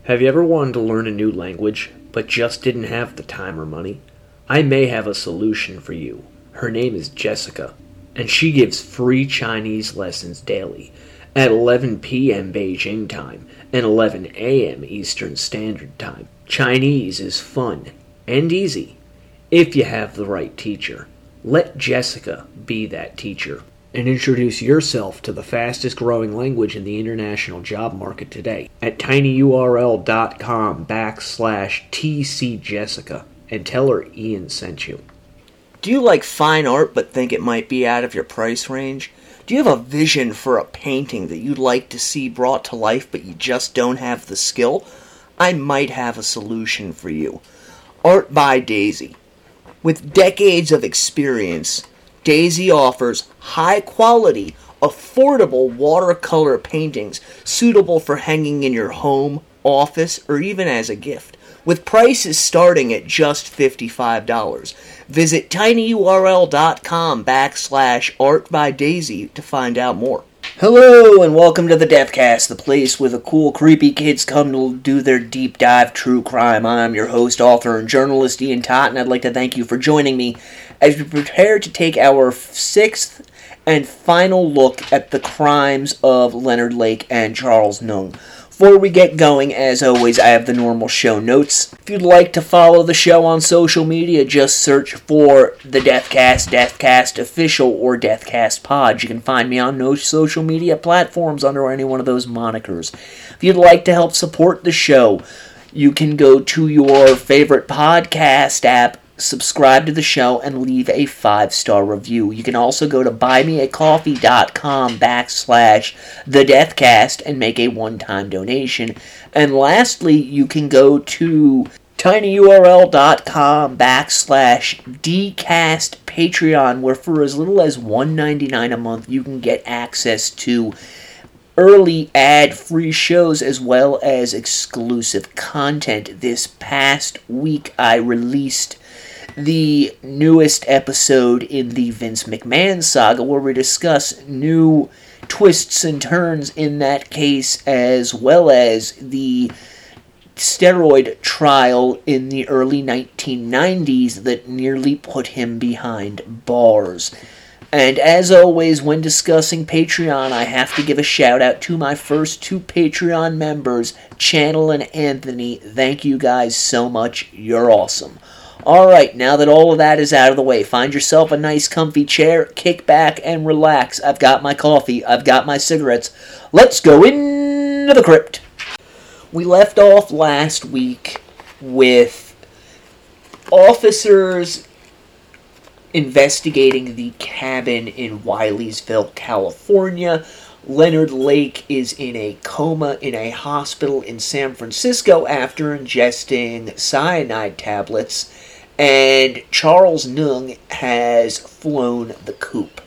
Have you ever wanted to learn a new language, but just didn't have the time or money? I may have a solution for you. Her name is Jessica, and she gives free Chinese lessons daily at 11 p.m. Beijing time and 11 a.m. Eastern Standard Time. Chinese is fun and easy if you have the right teacher. Let Jessica be that teacher and introduce yourself to the fastest growing language in the international job market today at tinyurl.com/TCJessica and tell her Ian sent you. Do you like fine art but think it might be out of your price range? Do you have a vision for a painting that you'd like to see brought to life but you just don't have the skill? I might have a solution for you. Art by Daisy. With decades of experience, Daisy offers high-quality, affordable watercolor paintings suitable for hanging in your home, office, or even as a gift, with prices starting at just $55. Visit tinyurl.com/artbydaisy to find out more. Hello, and welcome to the Deathcast, the place where the cool, creepy kids come to do their deep dive true crime. I'm your host, author, and journalist Ian Tott, and I'd like to thank you for joining me as we prepare to take our sixth and final look at the crimes of Leonard Lake and Charles Nung. Before we get going, as always, I have the normal show notes. If you'd like to follow the show on social media, just search for the Deathcast, Deathcast Official, or Deathcast Pod. You can find me on no social media platforms under any one of those monikers. If you'd like to help support the show, you can go to your favorite podcast app, subscribe to the show, and leave a 5-star review. You can also go to buymeacoffee.com/thedeathcast and make a one-time donation. And lastly, you can go to tinyurl.com/dcast Patreon, where for as little as $1.99 a month, you can get access to early ad-free shows as well as exclusive content. This past week, I released the newest episode in the Vince McMahon saga, where we discuss new twists and turns in that case, as well as the steroid trial in the early 1990s that nearly put him behind bars. And as always, when discussing Patreon, I have to give a shout out to my first two Patreon members, Channel and Anthony. Thank you guys so much. You're awesome. Alright, now that all of that is out of the way, find yourself a nice comfy chair, kick back, and relax. I've got my coffee, I've got my cigarettes. Let's go into the crypt. We left off last week with officers investigating the cabin in Wileysville, California. Leonard Lake is in a coma in a hospital in San Francisco after ingesting cyanide tablets, and Charles Nung has flown the coop.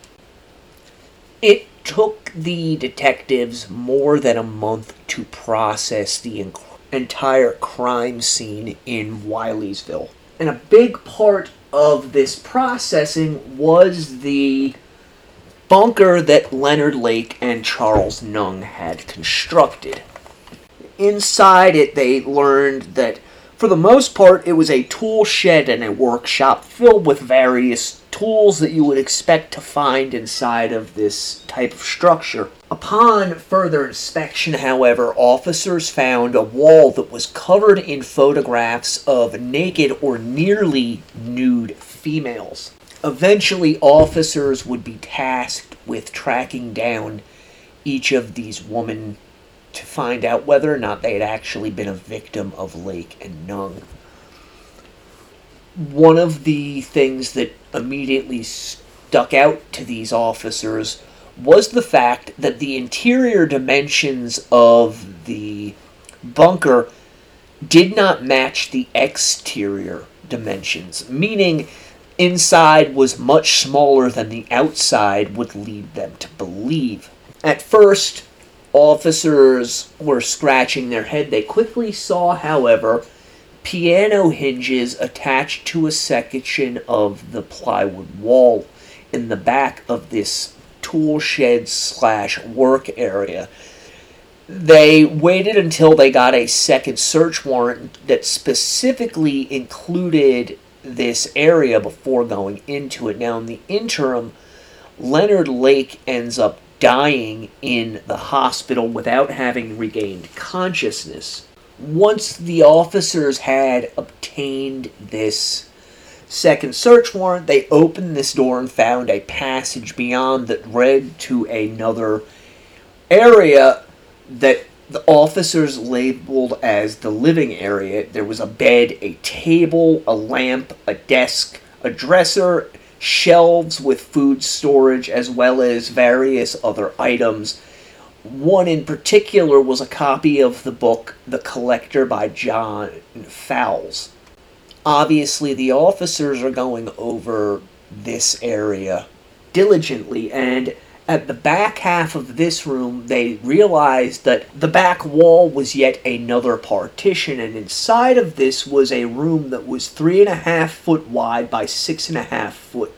It took the detectives more than a month to process the entire crime scene in Wileysville. And a big part of this processing was the bunker that Leonard Lake and Charles Nung had constructed. Inside it, they learned that for the most part, it was a tool shed and a workshop filled with various tools that you would expect to find inside of this type of structure. Upon further inspection, however, officers found a wall that was covered in photographs of naked or nearly nude females. Eventually, officers would be tasked with tracking down each of these women to find out whether or not they had actually been a victim of Lake and Nung. One of the things that immediately stuck out to these officers was the fact that the interior dimensions of the bunker did not match the exterior dimensions, meaning inside was much smaller than the outside would lead them to believe. At first, officers were scratching their head. They quickly saw, however, piano hinges attached to a section of the plywood wall in the back of this tool shed / work area. They waited until they got a second search warrant that specifically included this area before going into it. Now, in the interim, Leonard Lake ends up dying in the hospital without having regained consciousness. Once the officers had obtained this second search warrant, they opened this door and found a passage beyond that led to another area that the officers labeled as the living area. There was a bed, a table, a lamp, a desk, a dresser, shelves with food storage, as well as various other items. One in particular was a copy of the book The Collector by John Fowles. Obviously, the officers are going over this area diligently, and at the back half of this room, they realized that the back wall was yet another partition, and inside of this was a room that was 3.5 foot wide by 6.5 foot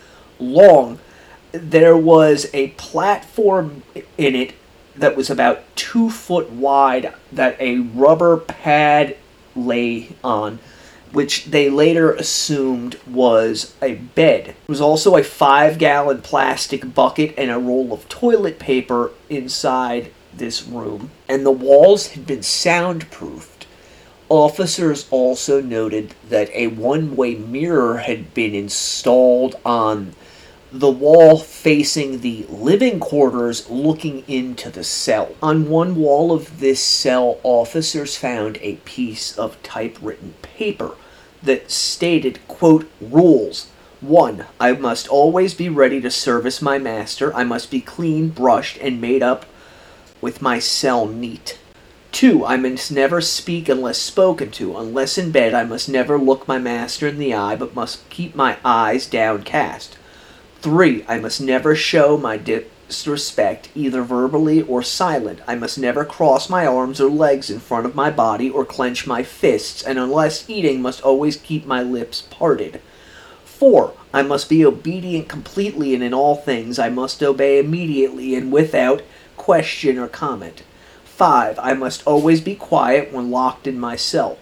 long. There was a platform in it that was about 2 foot wide that a rubber pad lay on, which they later assumed was a bed. There was also a 5-gallon plastic bucket and a roll of toilet paper inside this room, and the walls had been soundproofed. Officers also noted that a one-way mirror had been installed on the wall facing the living quarters looking into the cell. On one wall of this cell, officers found a piece of typewritten paper that stated, quote, rules. 1. I must always be ready to service my master. I must be clean, brushed, and made up with my cell neat. 2. I must never speak unless spoken to. Unless in bed, I must never look my master in the eye, but must keep my eyes downcast. 3. I must never show my disrespect, either verbally or silent. I must never cross my arms or legs in front of my body or clench my fists, and unless eating, must always keep my lips parted. 4. I must be obedient completely, and in all things I must obey immediately and without question or comment. 5. I must always be quiet when locked in my cell.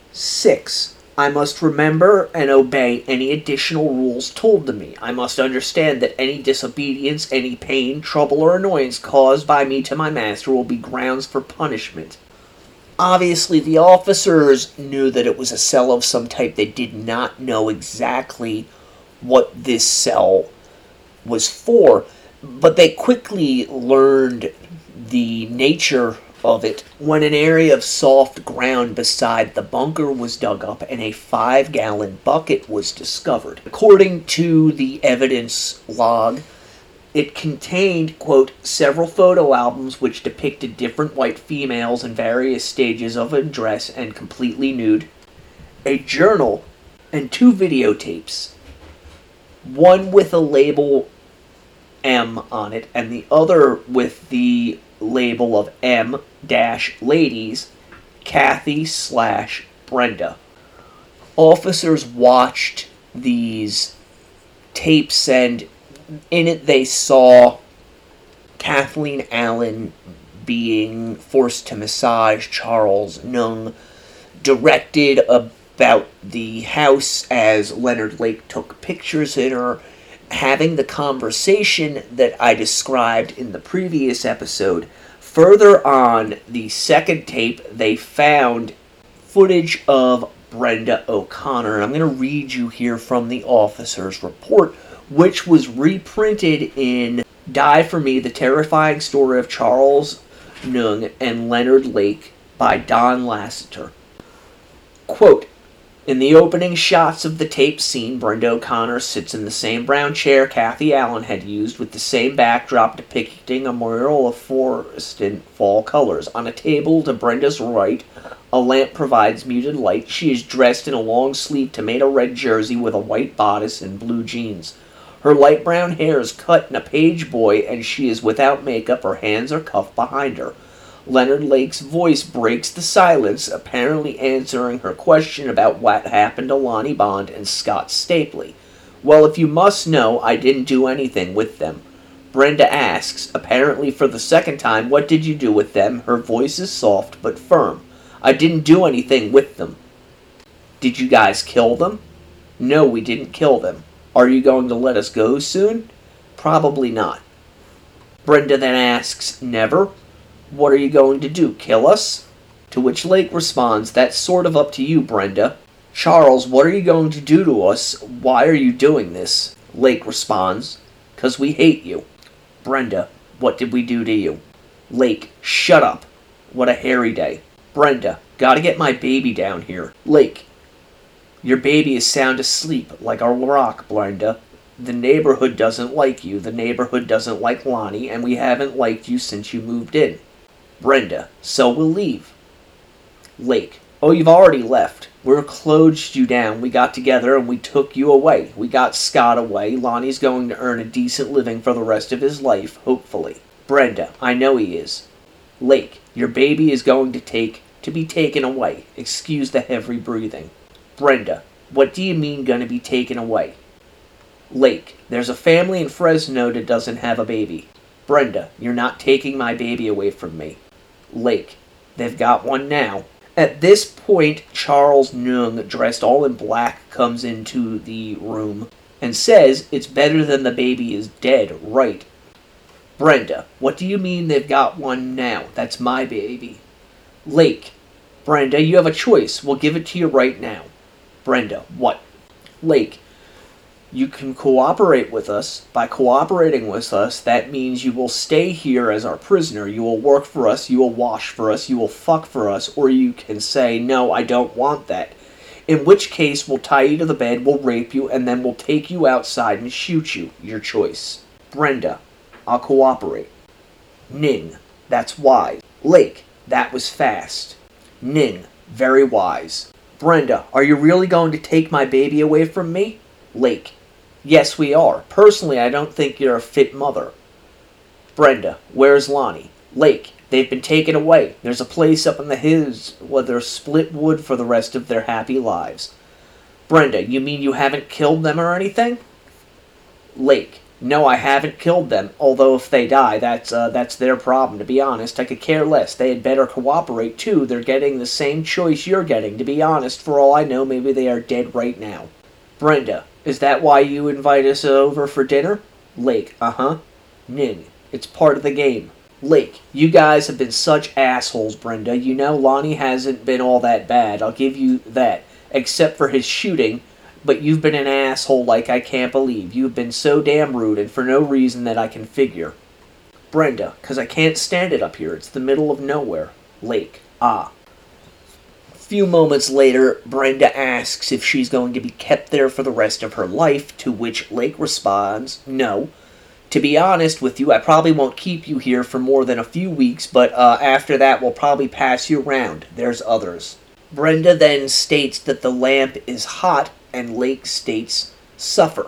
6. I must remember and obey any additional rules told to me. I must understand that any disobedience, any pain, trouble, or annoyance caused by me to my master will be grounds for punishment. Obviously, the officers knew that it was a cell of some type. They did not know exactly what this cell was for, but they quickly learned the nature of it when an area of soft ground beside the bunker was dug up and a 5-gallon bucket was discovered. According to the evidence log, it contained, quote, several photo albums which depicted different white females in various stages of undress and completely nude, a journal, and 2 videotapes, one with a label M on it and the other with the label of M-Ladies, Kathy/Brenda. Officers watched these tapes, and in it they saw Kathleen Allen being forced to massage Charles Nung, directed about the house as Leonard Lake took pictures in her, having the conversation that I described in the previous episode. Further on the second tape, they found footage of Brenda O'Connor. And I'm going to read you here from the officer's report, which was reprinted in Die For Me, The Terrifying Story of Charles Nung and Leonard Lake by Don Lasseter. Quote, in the opening shots of the tape scene, Brenda O'Connor sits in the same brown chair Kathy Allen had used, with the same backdrop depicting a mural of forest in fall colors. On a table to Brenda's right, a lamp provides muted light. She is dressed in a long-sleeved tomato red jersey with a white bodice and blue jeans. Her light brown hair is cut in a page boy, and she is without makeup. Her hands are cuffed behind her. Leonard Lake's voice breaks the silence, apparently answering her question about what happened to Lonnie Bond and Scott Stapley. Well, if you must know, I didn't do anything with them. Brenda asks, apparently for the second time, what did you do with them? Her voice is soft but firm. I didn't do anything with them. Did you guys kill them? No, we didn't kill them. Are you going to let us go soon? Probably not. Brenda then asks, never? What are you going to do, kill us? To which Lake responds, that's sort of up to you, Brenda. Charles, what are you going to do to us? Why are you doing this? Lake responds, 'cause we hate you. Brenda, what did we do to you? Lake, shut up. What a hairy day. Brenda, gotta get my baby down here. Lake, your baby is sound asleep like a rock, Brenda. The neighborhood doesn't like you, the neighborhood doesn't like Lonnie, and we haven't liked you since you moved in. Brenda, so we'll leave. Lake, oh, you've already left. We closed you down, we got together, and we took you away. We got Scott away. Lonnie's going to earn a decent living for the rest of his life, hopefully. Brenda, I know he is. Lake, your baby is going to be taken away. Excuse the heavy breathing. Brenda, what do you mean gonna be taken away? Lake, there's a family in Fresno that doesn't have a baby. Brenda, you're not taking my baby away from me. Lake, they've got one now. At this point, Charles Nung, dressed all in black, comes into the room and says it's better than the baby is dead, right? Brenda, what do you mean they've got one now? That's my baby. Lake, Brenda, you have a choice. We'll give it to you right now. Brenda, what? Lake, you can cooperate with us. By cooperating with us, that means you will stay here as our prisoner. You will work for us, you will wash for us, you will fuck for us, or you can say, no, I don't want that. In which case, we'll tie you to the bed, we'll rape you, and then we'll take you outside and shoot you. Your choice. Brenda, I'll cooperate. Ning, that's wise. Lake, that was fast. Ning, very wise. Brenda, are you really going to take my baby away from me? Lake, yes, we are. Personally, I don't think you're a fit mother. Brenda, where's Lonnie? Lake, they've been taken away. There's a place up in the hills where they'll split wood for the rest of their happy lives. Brenda, you mean you haven't killed them or anything? Lake, no, I haven't killed them, although if they die, that's their problem. To be honest, I could care less. They had better cooperate, too. They're getting the same choice you're getting. To be honest, for all I know, maybe they are dead right now. Brenda, is that why you invite us over for dinner? Lake, uh-huh. Ning, it's part of the game. Lake, you guys have been such assholes, Brenda. You know Lonnie hasn't been all that bad. I'll give you that. Except for his shooting. But you've been an asshole like I can't believe. You've been so damn rude and for no reason that I can figure. Brenda, 'cause I can't stand it up here. It's the middle of nowhere. Lake, ah. A few moments later, Brenda asks if she's going to be kept there for the rest of her life, to which Lake responds, no. To be honest with you, I probably won't keep you here for more than a few weeks, but after that we'll probably pass you around. There's others. Brenda then states that the lamp is hot, and Lake states, suffer.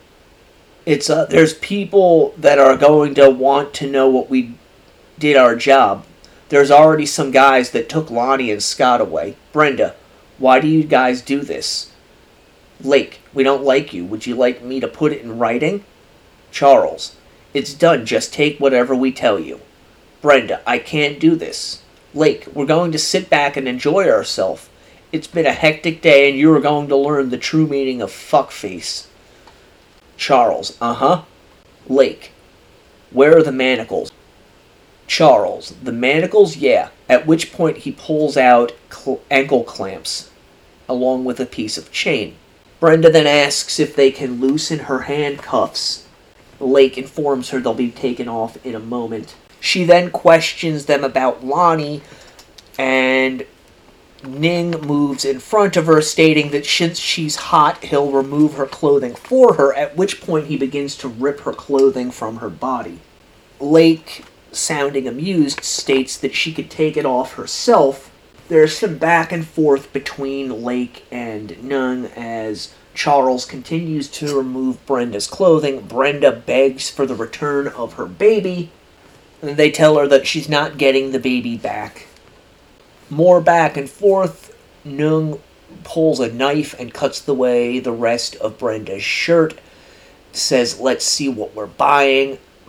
There's people that are going to want to know what we did our job. There's already some guys that took Lonnie and Scott away. Brenda, why do you guys do this? Lake, we don't like you. Would you like me to put it in writing? Charles, it's done. Just take whatever we tell you. Brenda, I can't do this. Lake, we're going to sit back and enjoy ourselves. It's been a hectic day, and you are going to learn the true meaning of fuckface. Charles, uh-huh. Lake, where are the manacles? Charles, the manacles, yeah. At which point he pulls out ankle clamps, along with a piece of chain. Brenda then asks if they can loosen her handcuffs. Lake informs her they'll be taken off in a moment. She then questions them about Lonnie, and Ning moves in front of her, stating that since she's hot, he'll remove her clothing for her, at which point he begins to rip her clothing from her body. Lake, sounding amused, states that she could take it off herself. There's some back and forth between Lake and Nung as Charles continues to remove Brenda's clothing. Brenda begs for the return of her baby, and they tell her that she's not getting the baby back. More back and forth. Nung pulls a knife and cuts away the rest of Brenda's shirt. Says, let's see what we're buying.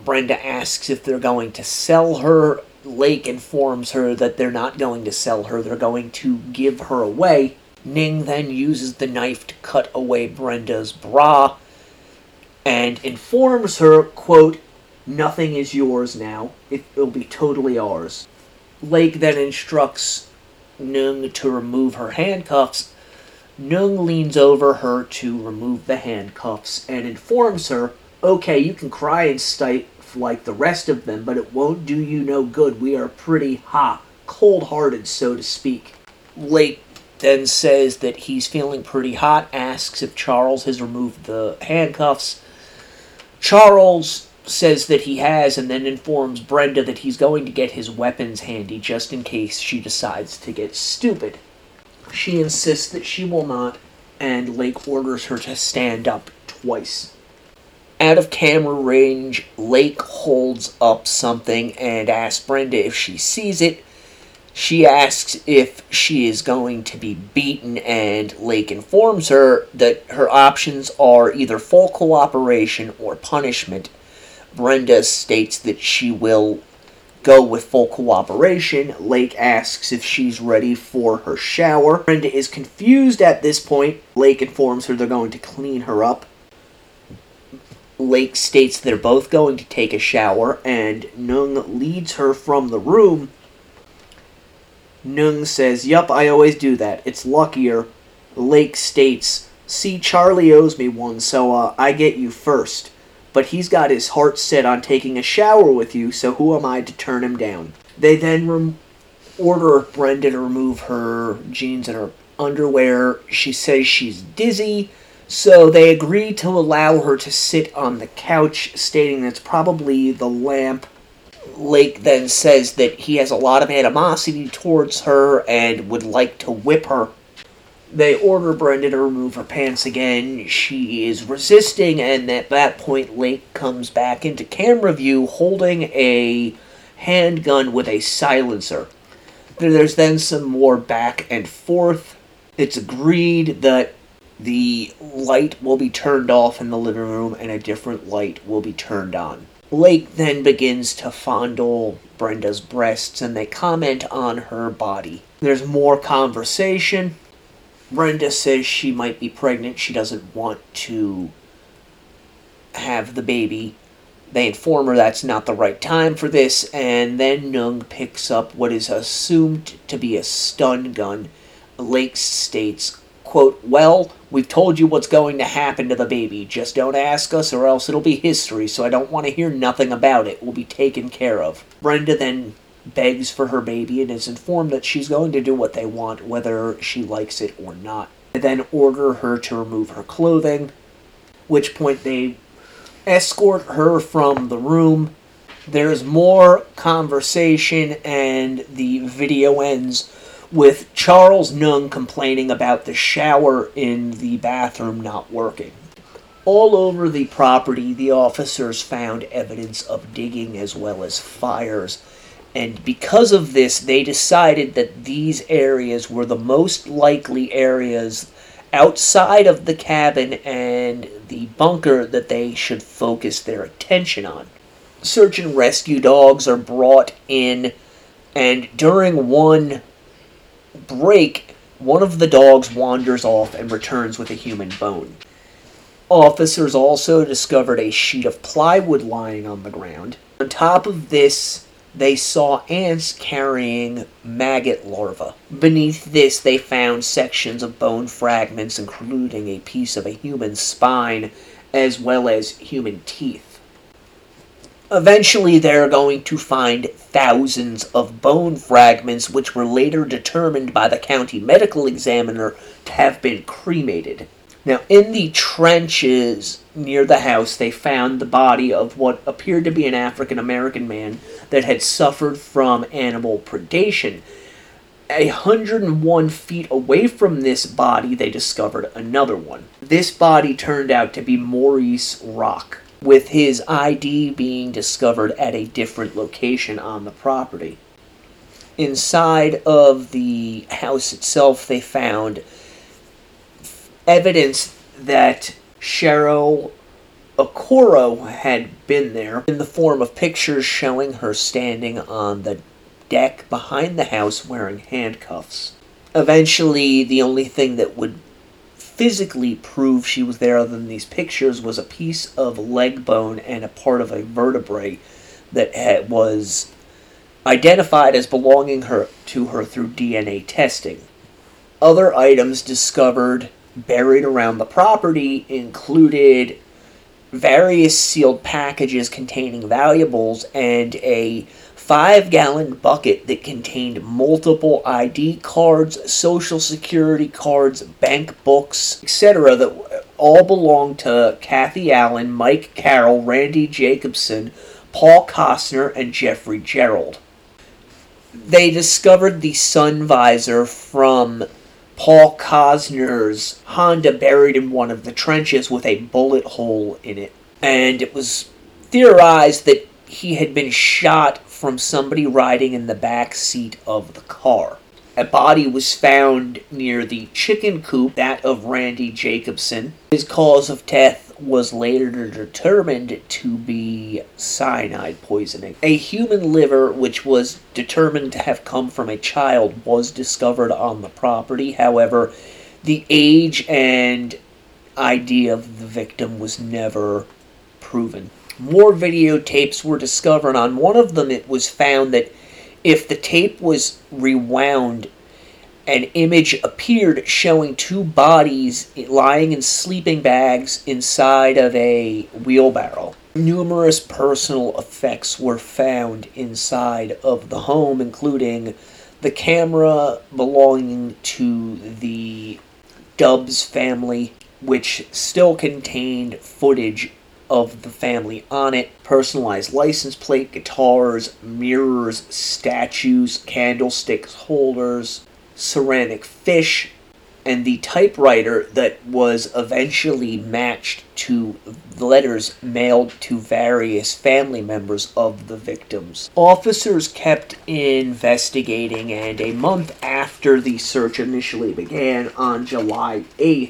Brenda asks if they're going to sell her. Lake informs her that they're not going to sell her, they're going to give her away. Ning then uses the knife to cut away Brenda's bra and informs her, quote, "Nothing is yours now. It'll be totally ours." Lake then instructs Nung to remove her handcuffs. Nung leans over her to remove the handcuffs and informs her, "Okay, you can cry and stife like the rest of them, but it won't do you no good. We are pretty cold-hearted, so to speak." Lake then says that he's feeling pretty hot, asks if Charles has removed the handcuffs. Charles says that he has, and then informs Brenda that he's going to get his weapons handy just in case she decides to get stupid. She insists that she will not, and Lake orders her to stand up twice. Out of camera range, Lake holds up something and asks Brenda if she sees it. She asks if she is going to be beaten, and Lake informs her that her options are either full cooperation or punishment. Brenda states that she will go with full cooperation. Lake asks if she's ready for her shower. Brenda is confused at this point. Lake informs her they're going to clean her up. Lake states they're both going to take a shower, and Nung leads her from the room. Nung says, "Yup, I always do that. It's luckier." Lake states, "See, Charlie owes me one, so I get you first. But he's got his heart set on taking a shower with you, so who am I to turn him down?" They then order Brenda to remove her jeans and her underwear. She says she's dizzy, so they agree to allow her to sit on the couch, stating that's probably the lamp. Lake then says that he has a lot of animosity towards her and would like to whip her. They order Brenda to remove her pants again. She is resisting, and at that point Lake comes back into camera view holding a handgun with a silencer. There's then some more back and forth. It's agreed that the light will be turned off in the living room and a different light will be turned on. Lake then begins to fondle Brenda's breasts, and they comment on her body. There's more conversation. Brenda says she might be pregnant. She doesn't want to have the baby. They inform her that's not the right time for this, and then Nung picks up what is assumed to be a stun gun. Lake states, quote, "Well, we've told you what's going to happen to the baby. Just don't ask us or else it'll be history, so I don't want to hear nothing about it. We'll be taken care of." Brenda then begs for her baby and is informed that she's going to do what they want, whether she likes it or not. They then order her to remove her clothing, which point they escort her from the room. There's more conversation, and the video ends with Charles Nung complaining about the shower in the bathroom not working. All over the property, the officers found evidence of digging as well as fires, and because of this, they decided that these areas were the most likely areas outside of the cabin and the bunker that they should focus their attention on. Search and rescue dogs are brought in, and during one break, one of the dogs wanders off and returns with a human bone. Officers also discovered a sheet of plywood lying on the ground. On top of this, they saw ants carrying maggot larvae. Beneath this, they found sections of bone fragments, including a piece of a human spine, as well as human teeth. Eventually, they're going to find thousands of bone fragments, which were later determined by the county medical examiner to have been cremated. Now, in the trenches near the house, they found the body of what appeared to be an African-American man that had suffered from animal predation. 101 feet away from this body, they discovered another one. This body turned out to be Maurice Rock, with his ID being discovered at a different location on the property. Inside of the house itself, they found evidence that Cheryl Okoro had been there in the form of pictures showing her standing on the deck behind the house wearing handcuffs. Eventually, the only thing that would physically prove she was there other than these pictures was a piece of leg bone and a part of a vertebrae that was identified as belonging to her through DNA testing. Other items discovered buried around the property included various sealed packages containing valuables and a 5-gallon bucket that contained multiple ID cards, social security cards, bank books, etc. that all belonged to Kathy Allen, Mike Carroll, Randy Jacobson, Paul Costner, and Jeffrey Gerald. They discovered the sun visor from Paul Costner's Honda buried in one of the trenches with a bullet hole in it. And it was theorized that he had been shot from somebody riding in the back seat of the car. A body was found near the chicken coop, that of Randy Jacobson. His cause of death was later determined to be cyanide poisoning. A human liver, which was determined to have come from a child, was discovered on the property. However, the age and ID of the victim was never proven. More videotapes were discovered. On one of them, it was found that if the tape was rewound, an image appeared showing two bodies lying in sleeping bags inside of a wheelbarrow. Numerous personal effects were found inside of the home, including the camera belonging to the Dubs family, which still contained footage of the family on it, personalized license plate, guitars, mirrors, statues, candlesticks, holders, ceramic fish, and the typewriter that was eventually matched to letters mailed to various family members of the victims. Officers kept investigating, and a month after the search initially began, on July 8th,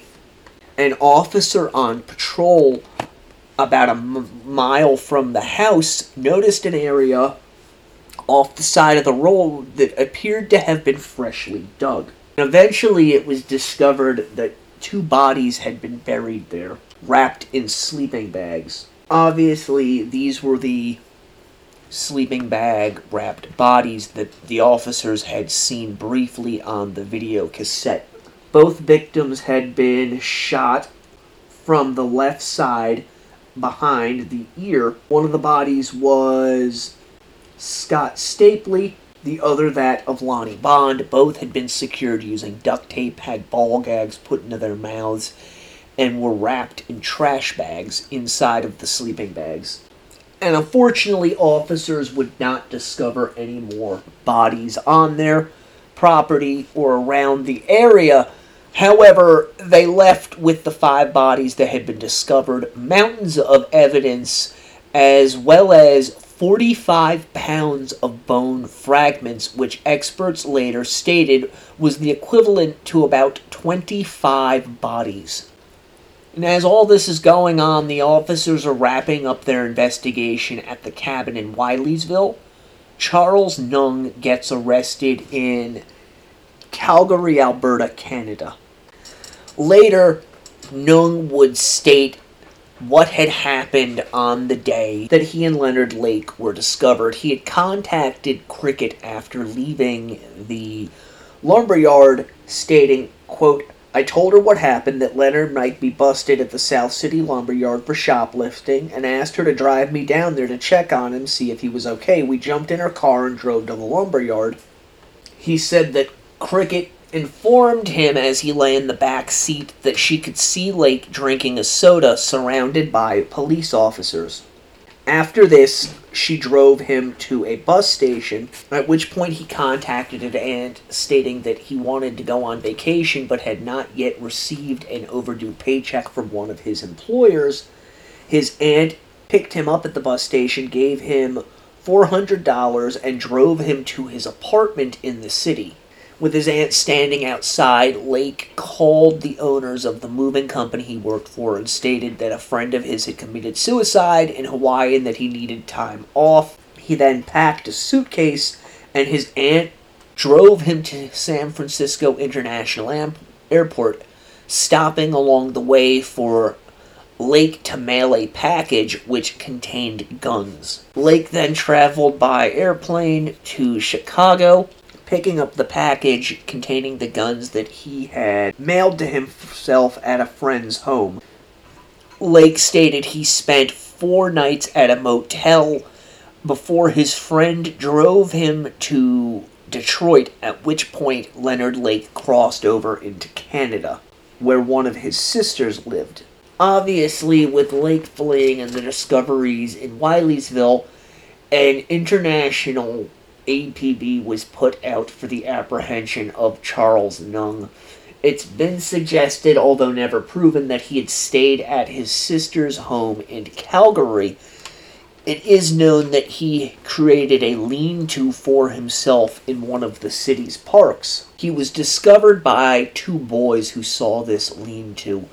an officer on patrol about a mile from the house noticed an area off the side of the road that appeared to have been freshly dug. And eventually it was discovered that two bodies had been buried there, wrapped in sleeping bags. Obviously, these were the sleeping bag wrapped bodies that the officers had seen briefly on the video cassette. Both victims had been shot from the left side behind the ear. One of the bodies was Scott Stapley, the other that of Lonnie Bond. Both had been secured using duct tape, had ball gags put into their mouths, and were wrapped in trash bags inside of the sleeping bags. And unfortunately, officers would not discover any more bodies on their property or around the area. However, they left with the 5 bodies that had been discovered mountains of evidence, as well as 45 pounds of bone fragments, which experts later stated was the equivalent to about 25 bodies. And as all this is going on, the officers are wrapping up their investigation at the cabin in Wileysville. Charles Nung gets arrested in Calgary, Alberta, Canada. Later, Nung would state what had happened on the day that he and Leonard Lake were discovered. He had contacted Cricket after leaving the lumberyard, stating, quote, "I told her what happened, that Leonard might be busted at the South City lumberyard for shoplifting, and asked her to drive me down there to check on him, see if he was okay. We jumped in her car and drove to the lumberyard." He said that Cricket informed him as he lay in the back seat that she could see Lake drinking a soda surrounded by police officers. After this, she drove him to a bus station, at which point he contacted his aunt, stating that he wanted to go on vacation but had not yet received an overdue paycheck from one of his employers. His aunt picked him up at the bus station, gave him $400, and drove him to his apartment in the city. With his aunt standing outside, Lake called the owners of the moving company he worked for and stated that a friend of his had committed suicide in Hawaii and that he needed time off. He then packed a suitcase, and his aunt drove him to San Francisco International Airport, stopping along the way for Lake to mail a package which contained guns. Lake then traveled by airplane to Chicago, picking up the package containing the guns that he had mailed to himself at a friend's home. Lake stated he spent 4 nights at a motel before his friend drove him to Detroit, at which point Leonard Lake crossed over into Canada, where one of his sisters lived. Obviously, with Lake fleeing and the discoveries in Wileysville, an international APB was put out for the apprehension of Charles Nung. It's been suggested, although never proven, that he had stayed at his sister's home in Calgary. It is known that he created a lean-to for himself in one of the city's parks. He was discovered by 2 boys who saw this lean-to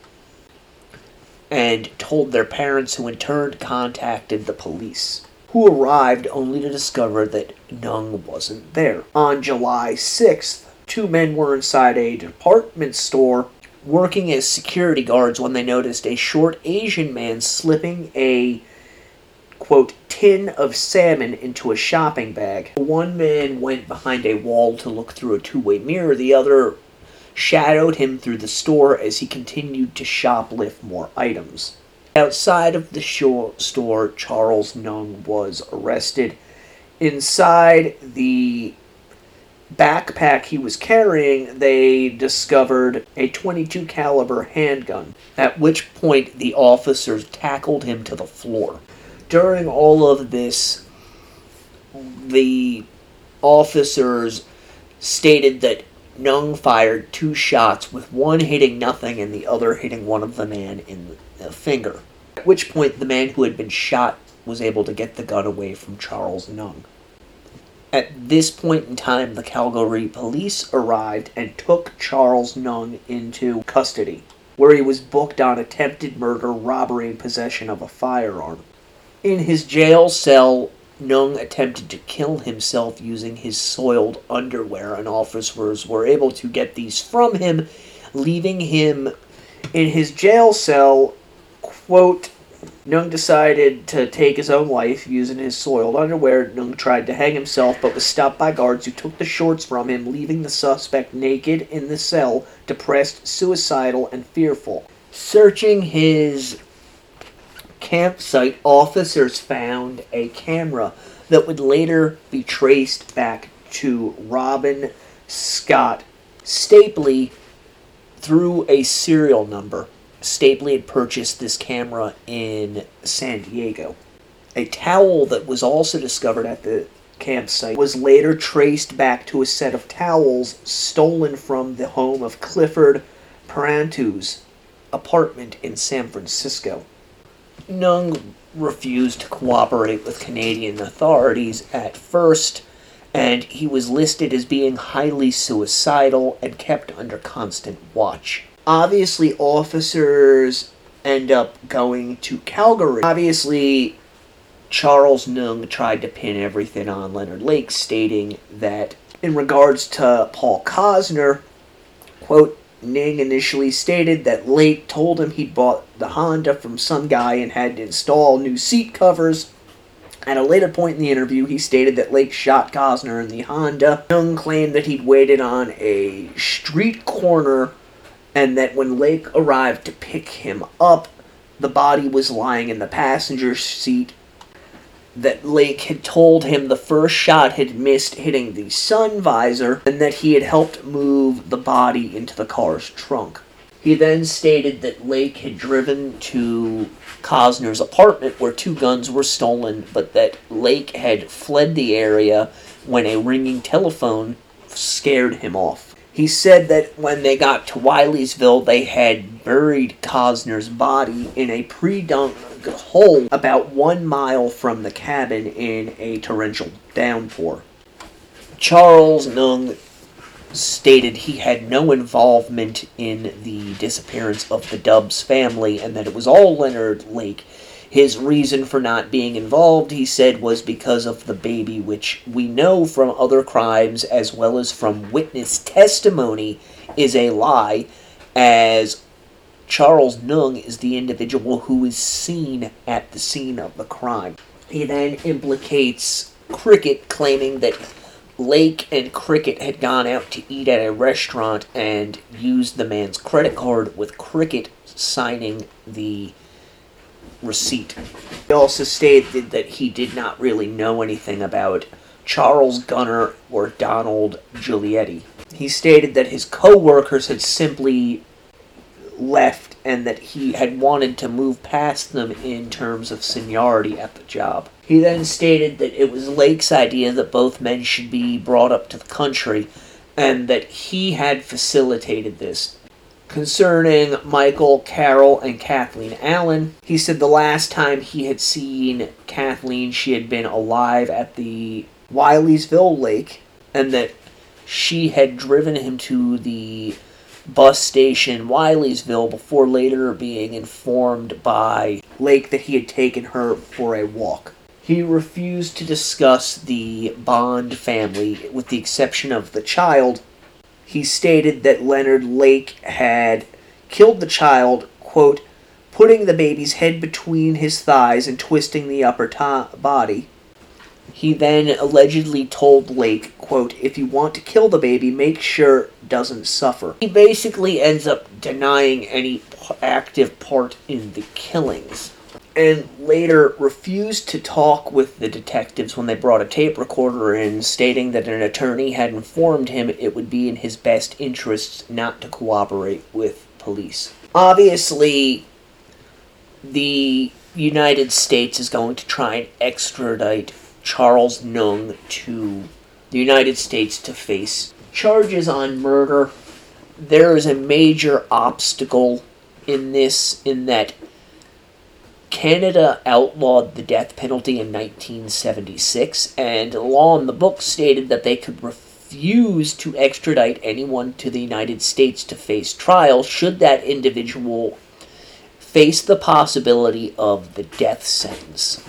and told their parents, who in turn contacted the police, who arrived only to discover that Nung wasn't there. On July 6th, 2 men were inside a department store working as security guards when they noticed a short Asian man slipping a, quote, tin of salmon into a shopping bag. One man went behind a wall to look through a 2-way mirror. The other shadowed him through the store as he continued to shoplift more items. Outside of the store, Charles Nung was arrested. Inside the backpack he was carrying, they discovered a .22 caliber handgun, at which point the officers tackled him to the floor. During all of this, the officers stated that Nung fired 2 shots, with one hitting nothing and the other hitting one of the man in the finger. At which point the man who had been shot was able to get the gun away from Charles Nung. At this point in time, the Calgary police arrived and took Charles Nung into custody, where he was booked on attempted murder, robbery, and possession of a firearm. In his jail cell, Nung attempted to kill himself using his soiled underwear, and officers were able to get these from him, leaving him in his jail cell. Quote, Nung decided to take his own life using his soiled underwear. Nung tried to hang himself, but was stopped by guards who took the shorts from him, leaving the suspect naked in the cell, depressed, suicidal, and fearful. Searching his campsite, officers found a camera that would later be traced back to Robin Scott Stapley through a serial number. Stapley had purchased this camera in San Diego. A towel that was also discovered at the campsite was later traced back to a set of towels stolen from the home of Clifford Parantu's apartment in San Francisco. Nung refused to cooperate with Canadian authorities at first, and he was listed as being highly suicidal and kept under constant watch. Obviously, officers end up going to Calgary. Obviously, Charles Nung tried to pin everything on Leonard Lake, stating that in regards to Paul Cosner, quote, Ning initially stated that Lake told him he'd bought the Honda from some guy and had to install new seat covers. At a later point in the interview, he stated that Lake shot Cosner in the Honda. Nung claimed that he'd waited on a street corner and that when Lake arrived to pick him up, the body was lying in the passenger seat. That Lake had told him the first shot had missed hitting the sun visor, and that he had helped move the body into the car's trunk. He then stated that Lake had driven to Cosner's apartment where 2 guns were stolen, but that Lake had fled the area when a ringing telephone scared him off. He said that when they got to Wileysville, they had buried Cosner's body in a pre-dug hole about 1 mile from the cabin in a torrential downpour. Charles Nung stated he had no involvement in the disappearance of the Dubs family and that it was all Leonard Lake. His reason for not being involved, he said, was because of the baby, which we know from other crimes as well as from witness testimony is a lie, as Charles Nung is the individual who is seen at the scene of the crime. He then implicates Cricket, claiming that Lake and Cricket had gone out to eat at a restaurant and used the man's credit card, with Cricket signing the receipt. He also stated that he did not really know anything about Charles Gunner or Donald Giulietti. He stated that his co-workers had simply left and that he had wanted to move past them in terms of seniority at the job. He then stated that it was Lake's idea that both men should be brought up to the country and that he had facilitated this. Concerning Michael, Carol, and Kathleen Allen, he said the last time he had seen Kathleen, she had been alive at the Wileysville Lake, and that she had driven him to the bus station Wileysville before later being informed by Lake that he had taken her for a walk. He refused to discuss the Bond family, with the exception of the child. He stated that Leonard Lake had killed the child, quote, putting the baby's head between his thighs and twisting the upper body. He then allegedly told Lake, quote, if you want to kill the baby, make sure it doesn't suffer. He basically ends up denying any active part in the killings, and later refused to talk with the detectives when they brought a tape recorder in, stating that an attorney had informed him it would be in his best interests not to cooperate with police. Obviously, the United States is going to try and extradite Charles Nung to the United States to face charges on murder. There is a major obstacle in this, in that Canada outlawed the death penalty in 1976, and law in the books stated that they could refuse to extradite anyone to the United States to face trial should that individual face the possibility of the death sentence.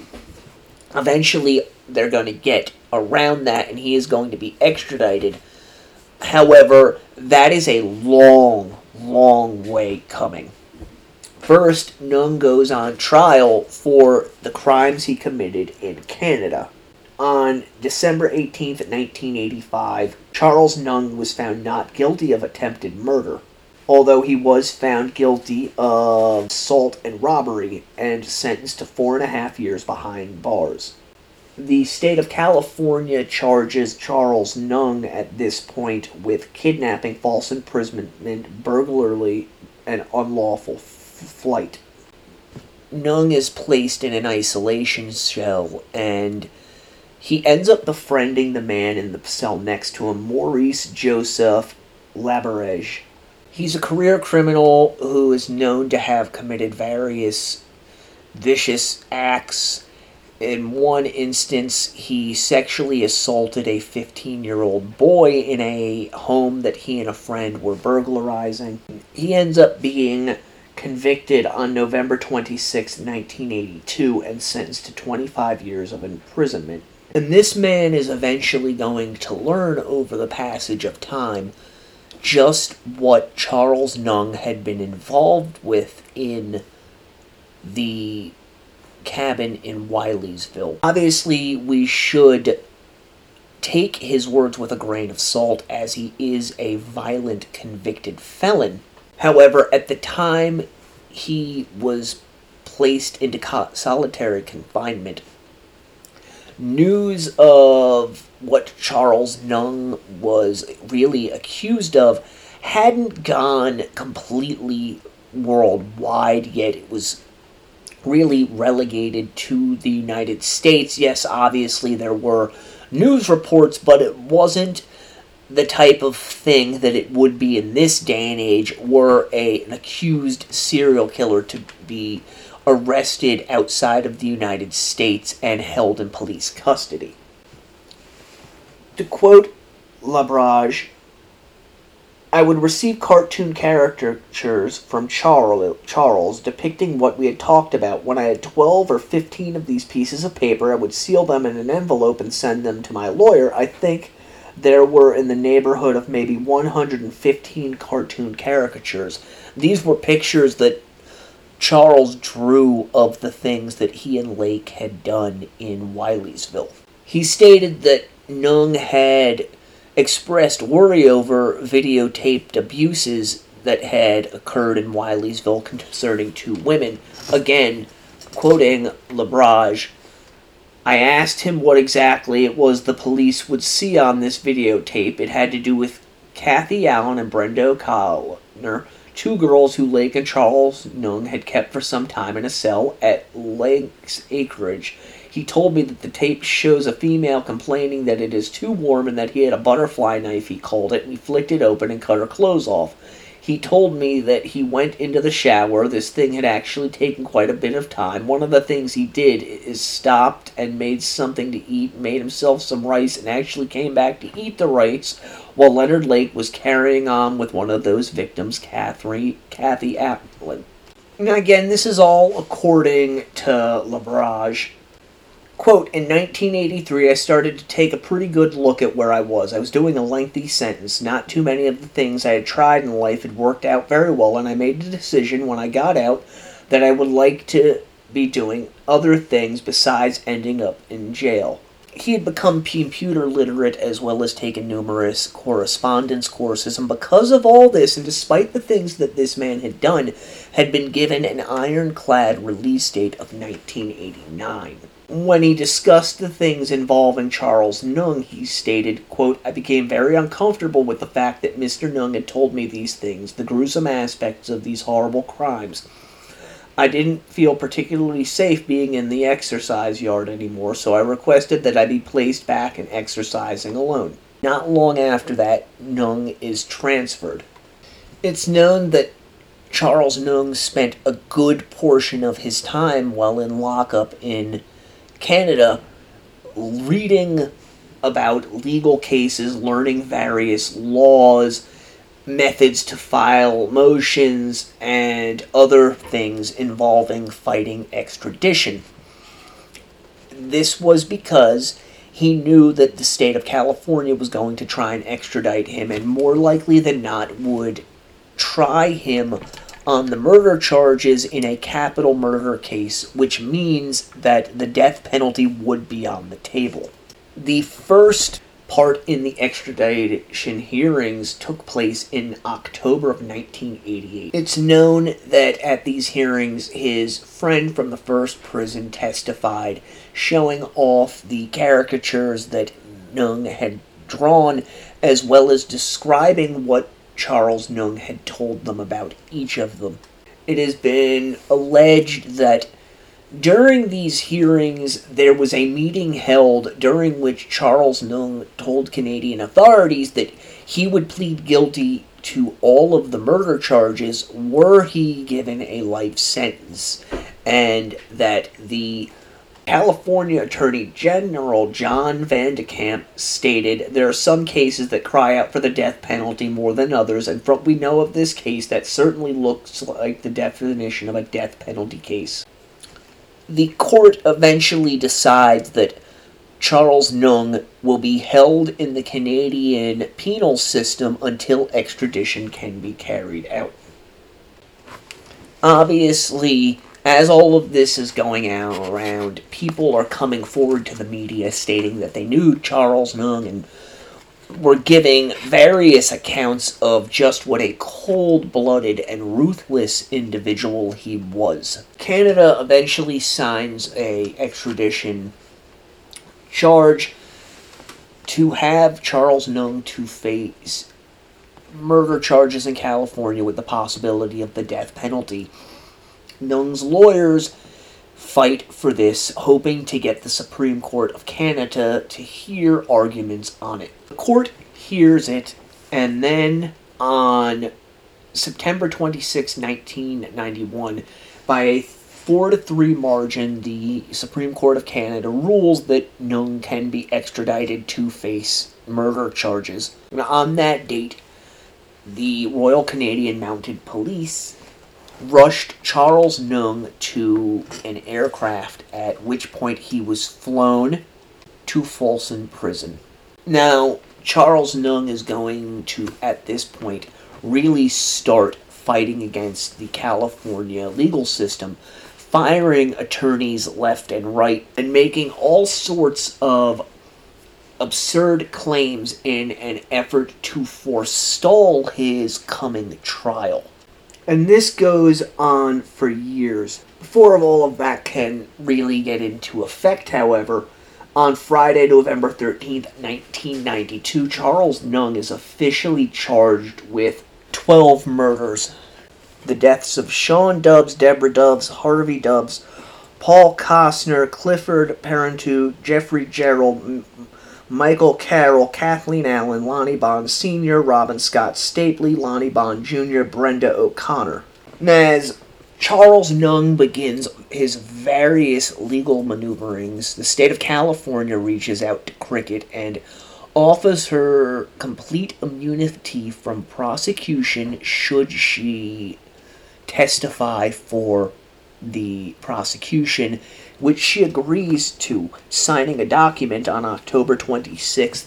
Eventually, they're going to get around that, and he is going to be extradited. However, that is a long, long way coming. First, Nung goes on trial for the crimes he committed in Canada. On December 18th, 1985, Charles Nung was found not guilty of attempted murder, although he was found guilty of assault and robbery and sentenced to 4.5 years behind bars. The state of California charges Charles Nung at this point with kidnapping, false imprisonment, burglary, and unlawful flight. Nung is placed in an isolation cell, and he ends up befriending the man in the cell next to him, Maurice Joseph Labarge. He's a career criminal who is known to have committed various vicious acts. In one instance, he sexually assaulted a 15-year-old boy in a home that he and a friend were burglarizing. He ends up being convicted on November 26, 1982, and sentenced to 25 years of imprisonment. And this man is eventually going to learn over the passage of time just what Charles Nung had been involved with in the cabin in Wileysville. Obviously, we should take his words with a grain of salt, as he is a violent convicted felon. However, at the time he was placed into solitary confinement, news of what Charles Nung was really accused of hadn't gone completely worldwide yet. It was really relegated to the United States. Yes, obviously there were news reports, but it wasn't the type of thing that it would be in this day and age were an accused serial killer to be arrested outside of the United States and held in police custody. To quote Labarge, I would receive cartoon caricatures from Charles depicting what we had talked about. When I had 12 or 15 of these pieces of paper, I would seal them in an envelope and send them to my lawyer. I think there were in the neighborhood of maybe 115 cartoon caricatures. These were pictures that Charles drew of the things that he and Lake had done in Wileysville. He stated that Nung had expressed worry over videotaped abuses that had occurred in Wileysville concerning 2 women. Again, quoting LaBrage, I asked him what exactly it was the police would see on this videotape. It had to do with Kathy Allen and Brenda O'Connor, 2 girls who Lake and Charles Nung had kept for some time in a cell at Lake's acreage. He told me that the tape shows a female complaining that it is too warm and that he had a butterfly knife, he called it, and he flicked it open and cut her clothes off. He told me that he went into the shower. This thing had actually taken quite a bit of time. One of the things he did is stopped and made something to eat, made himself some rice, and actually came back to eat the rice while Leonard Lake was carrying on with one of those victims, Kathy Allen. Now again, this is all according to LaBrage. Quote, in 1983, I started to take a pretty good look at where I was. I was doing a lengthy sentence. Not too many of the things I had tried in life had worked out very well, and I made the decision when I got out that I would like to be doing other things besides ending up in jail. He had become computer literate as well as taken numerous correspondence courses, and because of all this, and despite the things that this man had done, had been given an ironclad release date of 1989. When he discussed the things involving Charles Nung, he stated, quote, I became very uncomfortable with the fact that Mr. Nung had told me these things, the gruesome aspects of these horrible crimes. I didn't feel particularly safe being in the exercise yard anymore, so I requested that I be placed back and exercising alone. Not long after that, Nung is transferred. It's known that Charles Nung spent a good portion of his time while in lockup in Canada reading about legal cases, learning various laws, methods to file motions, and other things involving fighting extradition. This was because he knew that the state of California was going to try and extradite him, and more likely than not would try him on the murder charges in a capital murder case, which means that the death penalty would be on the table. The first part in the extradition hearings took place in October of 1988. It's known that at these hearings, his friend from the first prison testified, showing off the caricatures that Nung had drawn, as well as describing what Charles Nung had told them about each of them. It has been alleged that during these hearings, there was a meeting held during which Charles Nung told Canadian authorities that he would plead guilty to all of the murder charges were he given a life sentence, and that the California Attorney General John Van de Kamp stated there are some cases that cry out for the death penalty more than others, and from what we know of this case, that certainly looks like the definition of a death penalty case. The court eventually decides that Charles Nung will be held in the Canadian penal system until extradition can be carried out. Obviously, as all of this is going around, people are coming forward to the media stating that they knew Charles Nung and were giving various accounts of just what a cold-blooded and ruthless individual he was. Canada eventually signs a extradition charge to have Charles Nung to face murder charges in California with the possibility of the death penalty. Nung's lawyers fight for this, hoping to get the Supreme Court of Canada to hear arguments on it. The court hears it, and then on September 26, 1991, by a 4-3 margin, the Supreme Court of Canada rules that Nung can be extradited to face murder charges. Now, on that date, the Royal Canadian Mounted Police rushed Charles Nung to an aircraft, at which point he was flown to Folsom Prison. Now, Charles Nung is going to, at this point, really start fighting against the California legal system, firing attorneys left and right, and making all sorts of absurd claims in an effort to forestall his coming trial. And this goes on for years. Before all of that can really get into effect, however, on Friday, November 13th, 1992, Charles Nung is officially charged with 12 murders. The deaths of Sean Dubs, Deborah Dubs, Harvey Dubs, Paul Costner, Clifford Parenteau, Jeffrey Gerald, Michael Carroll, Kathleen Allen, Lonnie Bond Sr., Robin Scott Stapley, Lonnie Bond Jr., Brenda O'Connor. As Charles Nung begins his various legal maneuverings, the state of California reaches out to Cricket and offers her complete immunity from prosecution should she testify for the prosecution, which she agrees to, signing a document on October 26,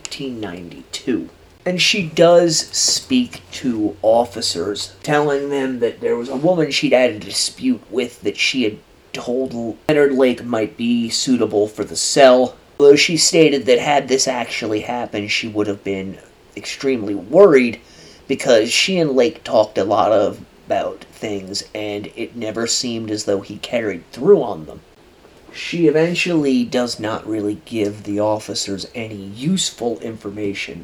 1992. And she does speak to officers, telling them that there was a woman she'd had a dispute with that she had told Leonard Lake might be suitable for the cell. Although she stated that had this actually happened, she would have been extremely worried because she and Lake talked a lot about things and it never seemed as though he carried through on them. She eventually does not really give the officers any useful information.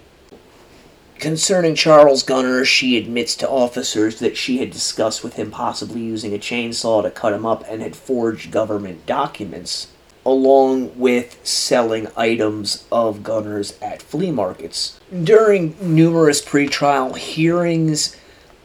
Concerning Charles Gunner, she admits to officers that she had discussed with him possibly using a chainsaw to cut him up and had forged government documents, along with selling items of Gunner's at flea markets. During numerous pretrial hearings,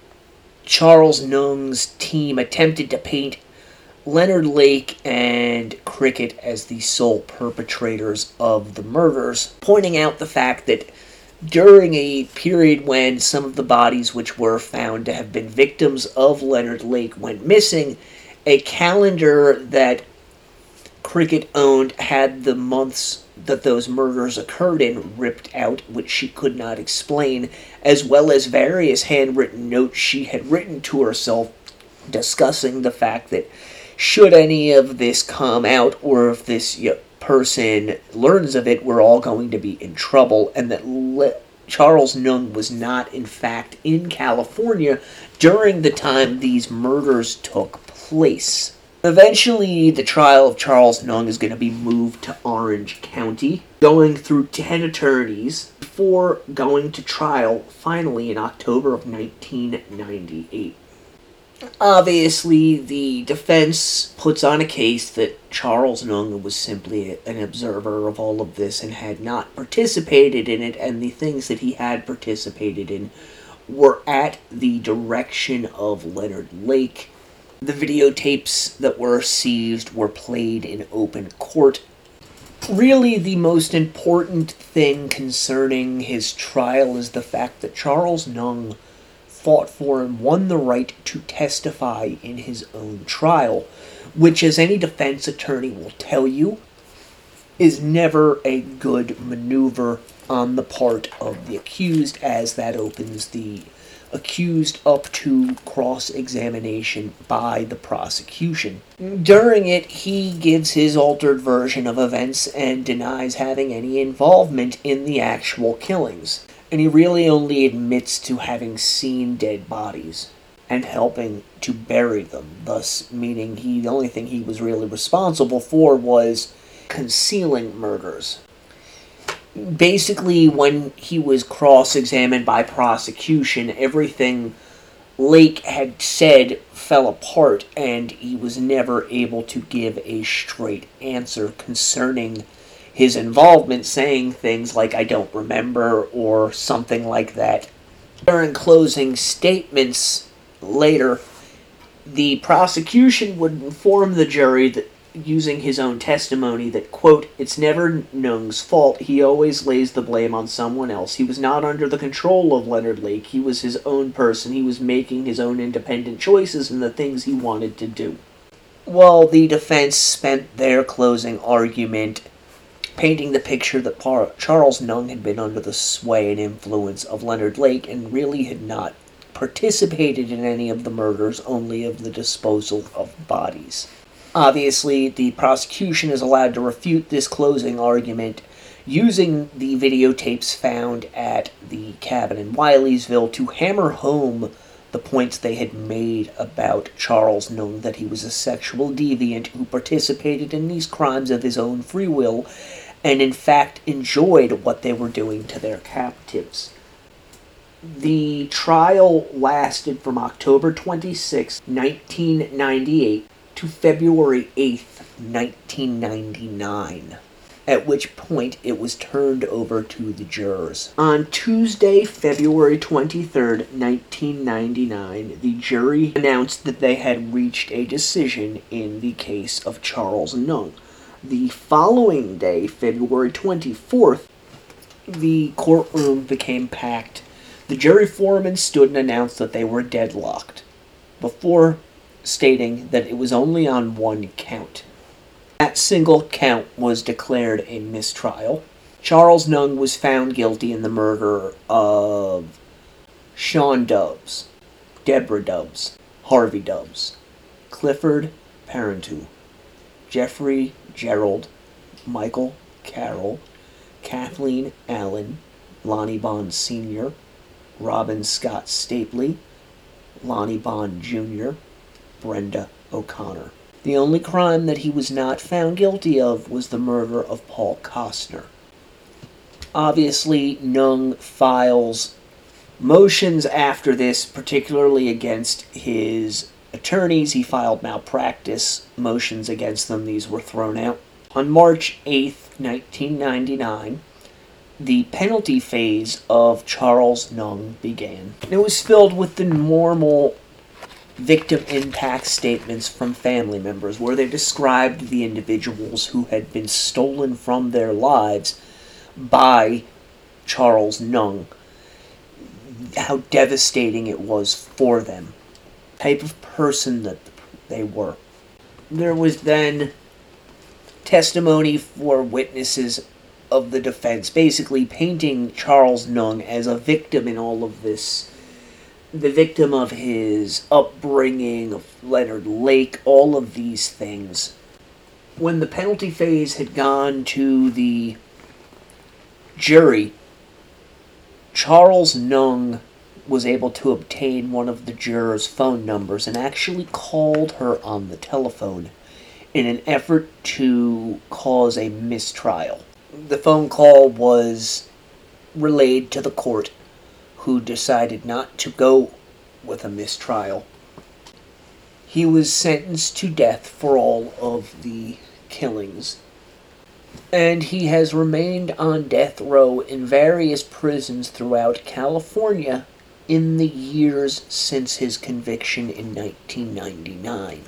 Charles Nung's team attempted to paint Leonard Lake and Cricket as the sole perpetrators of the murders, pointing out the fact that during a period when some of the bodies which were found to have been victims of Leonard Lake went missing, a calendar that Cricket owned had the months that those murders occurred in ripped out, which she could not explain, as well as various handwritten notes she had written to herself discussing the fact that should any of this come out, or if this person learns of it, we're all going to be in trouble, and that Charles Nung was not, in fact, in California during the time these murders took place. Eventually, the trial of Charles Nung is going to be moved to Orange County, going through 10 attorneys, before going to trial finally in October of 1998. Obviously, the defense puts on a case that Charles Nung was simply an observer of all of this and had not participated in it, and the things that he had participated in were at the direction of Leonard Lake. The videotapes that were seized were played in open court. Really, the most important thing concerning his trial is the fact that Charles Nung fought for and won the right to testify in his own trial, which, as any defense attorney will tell you, is never a good maneuver on the part of the accused, as that opens the accused up to cross-examination by the prosecution. During it, he gives his altered version of events and denies having any involvement in the actual killings. And he really only admits to having seen dead bodies and helping to bury them, thus meaning the only thing he was really responsible for was concealing murders. Basically, when he was cross-examined by prosecution, everything Lake had said fell apart, and he was never able to give a straight answer concerning his involvement, saying things like, "I don't remember," or something like that. During closing statements later, the prosecution would inform the jury that using his own testimony that, quote, "It's never Nung's fault. He always lays the blame on someone else. He was not under the control of Leonard Lake. He was his own person. He was making his own independent choices and the things he wanted to do." Well, the defense spent their closing argument painting the picture that Charles Nung had been under the sway and influence of Leonard Lake and really had not participated in any of the murders, only of the disposal of bodies. Obviously, the prosecution is allowed to refute this closing argument using the videotapes found at the cabin in Wileysville to hammer home the points they had made about Charles Nung, that he was a sexual deviant who participated in these crimes of his own free will and in fact enjoyed what they were doing to their captives. The trial lasted from October 26, 1998 to February 8th, 1999, at which point it was turned over to the jurors. On Tuesday, February 23rd, 1999, the jury announced that they had reached a decision in the case of Charles Nung. The following day, February 24th, the courtroom became packed. The jury foreman stood and announced that they were deadlocked, before stating that it was only on one count. That single count was declared a mistrial. Charles Nung was found guilty in the murder of Sean Dubs, Deborah Dubs, Harvey Dubs, Clifford Parenteau, Jeffrey Gerald, Michael Carroll, Kathleen Allen, Lonnie Bond Sr., Robin Scott Stapley, Lonnie Bond Jr., Brenda O'Connor. The only crime that he was not found guilty of was the murder of Paul Costner. Obviously, Nung files motions after this, particularly against his attorneys. He filed malpractice motions against them. These were thrown out. On March 8th, 1999, the penalty phase of Charles Nung began. It was filled with the normal victim impact statements from family members, where they described the individuals who had been stolen from their lives by Charles Nung, how devastating it was for them, type of person that they were. There was then testimony for witnesses of the defense, basically painting Charles Nung as a victim in all of this, the victim of his upbringing, of Leonard Lake, all of these things. When the penalty phase had gone to the jury, Charles Nung was able to obtain one of the jurors' phone numbers and actually called her on the telephone in an effort to cause a mistrial. The phone call was relayed to the court, who decided not to go with a mistrial. He was sentenced to death for all of the killings, and he has remained on death row in various prisons throughout California in the years since his conviction in 1999.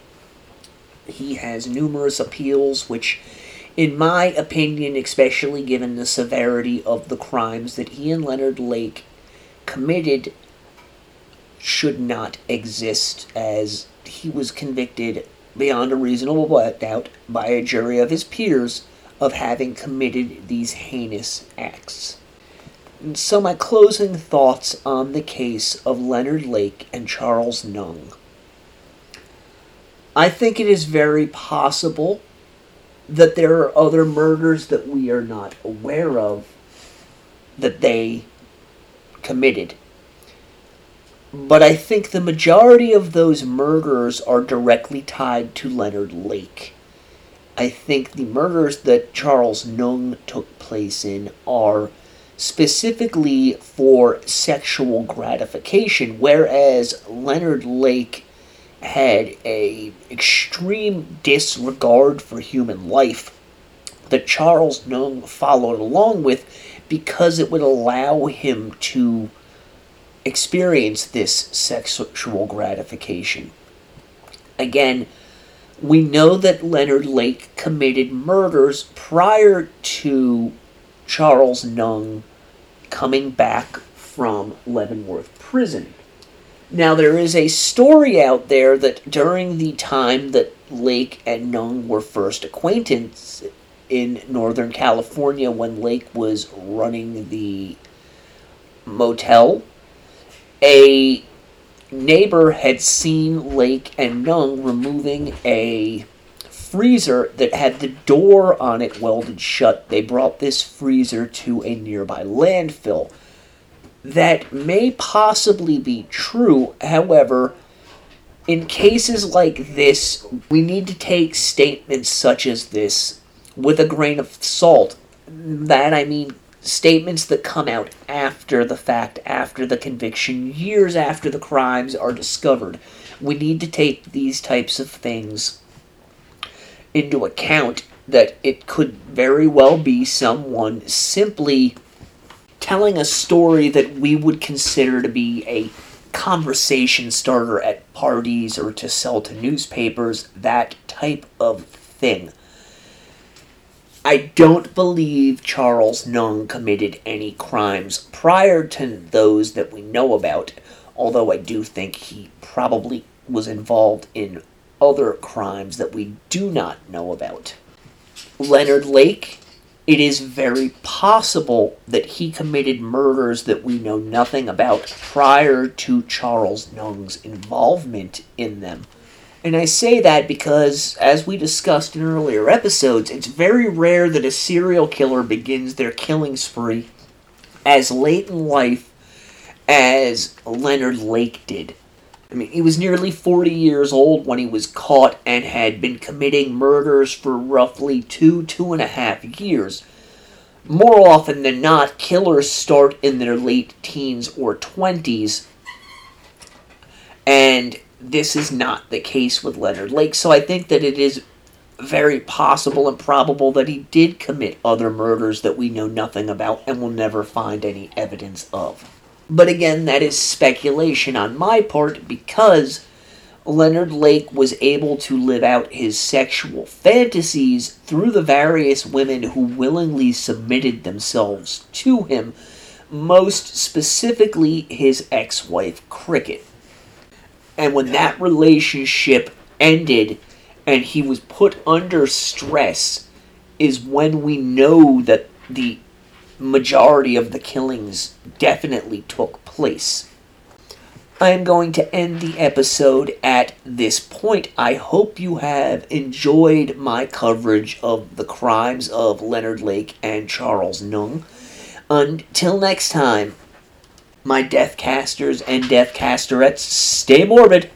He has numerous appeals, which, in my opinion, especially given the severity of the crimes that he and Leonard Lake committed, should not exist, as he was convicted beyond a reasonable doubt by a jury of his peers of having committed these heinous acts. And so my closing thoughts on the case of Leonard Lake and Charles Nung. I think it is very possible that there are other murders that we are not aware of that they committed. But I think the majority of those murders are directly tied to Leonard Lake. I think the murders that Charles Nung took place in are specifically for sexual gratification, whereas Leonard Lake had an extreme disregard for human life that Charles Nung followed along with because it would allow him to experience this sexual gratification. Again, We know that Leonard Lake committed murders prior to Charles Nung coming back from Leavenworth Prison. Now, there is a story out there that during the time that Lake and Nung were first acquainted in Northern California, when Lake was running the motel, a neighbor had seen Lake and Nung removing a freezer that had the door on it welded shut. They brought this freezer to a nearby landfill. That may possibly be true. However, in cases like this, we need to take statements such as this with a grain of salt. That, I mean, statements that come out after the fact, after the conviction, years after the crimes are discovered. We need to take these types of things into account, that it could very well be someone simply telling a story that we would consider to be a conversation starter at parties or to sell to newspapers, that type of thing. I don't believe Charles Nung committed any crimes prior to those that we know about, although I do think he probably was involved in other crimes that we do not know about. Leonard Lake, it is very possible that he committed murders that we know nothing about prior to Charles Nung's involvement in them. And I say that because, as we discussed in earlier episodes, it's very rare that a serial killer begins their killing spree as late in life as Leonard Lake did. I mean, he was nearly 40 years old when he was caught and had been committing murders for roughly 2.5 years. More often than not, killers start in their late teens or 20s, and this is not the case with Leonard Lake, so I think that it is very possible and probable that he did commit other murders that we know nothing about and will never find any evidence of. But again, that is speculation on my part, because Leonard Lake was able to live out his sexual fantasies through the various women who willingly submitted themselves to him, most specifically his ex-wife, Cricket. And when that relationship ended and he was put under stress is when we know that the majority of the killings definitely took place. I am going to end the episode at this point. I hope you have enjoyed my coverage of the crimes of Leonard Lake and Charles Nung. Until next time, my Deathcasters and Deathcasterettes, stay morbid.